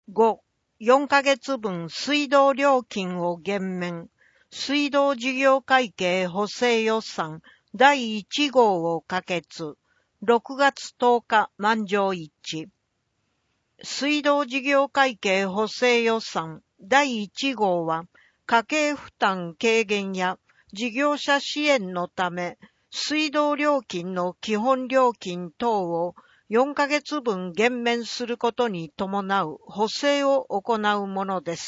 5、4ヶ月分水道料金を減免。水道事業会計補正予算第1号を可決。6月10日満場一致。水道事業会計補正予算第1号は、家計負担軽減や事業者支援のため、水道料金の基本料金等を4ヶ月分減免することに伴う補正を行うものです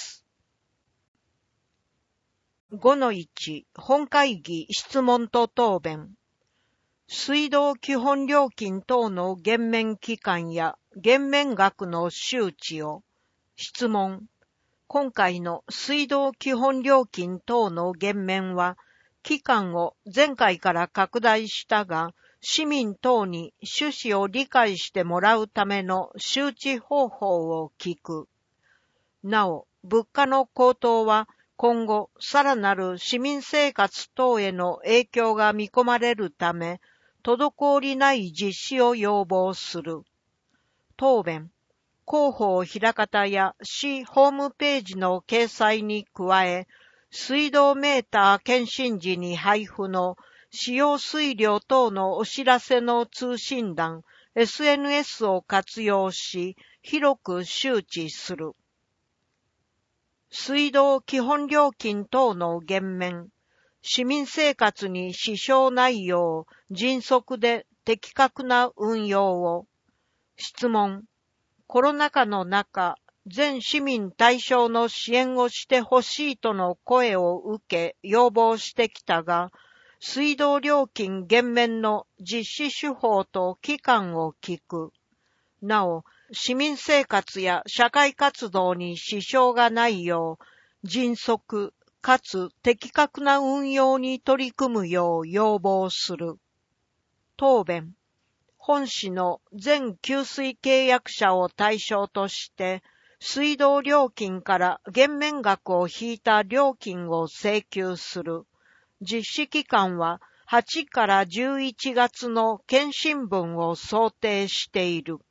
。5-1 本会議質問と答弁。水道基本料金等の減免期間や減免額の周知を。質問。今回の水道基本料金等の減免は、期間を前回から拡大したが、市民等に趣旨を理解してもらうための周知方法を聞く。なお、物価の高騰は今後さらなる市民生活等への影響が見込まれるため、滞りない実施を要望する。答弁。広報枚方や市ホームページの掲載に加え、水道メーター検針時に配布の使用水量等のお知らせの通信欄、SNS を活用し、広く周知する。水道基本料金等の減免。市民生活に支障ないよう、迅速で的確な運用を。質問。コロナ禍の中、全市民対象の支援をしてほしいとの声を受け要望してきたが、水道料金減免の実施手法と期間を聞く。なお、市民生活や社会活動に支障がないよう、迅速かつ的確な運用に取り組むよう要望する。答弁。本市の全給水契約者を対象として、水道料金から減免額を引いた料金を請求する。実施期間は8から11月の検針分を想定している。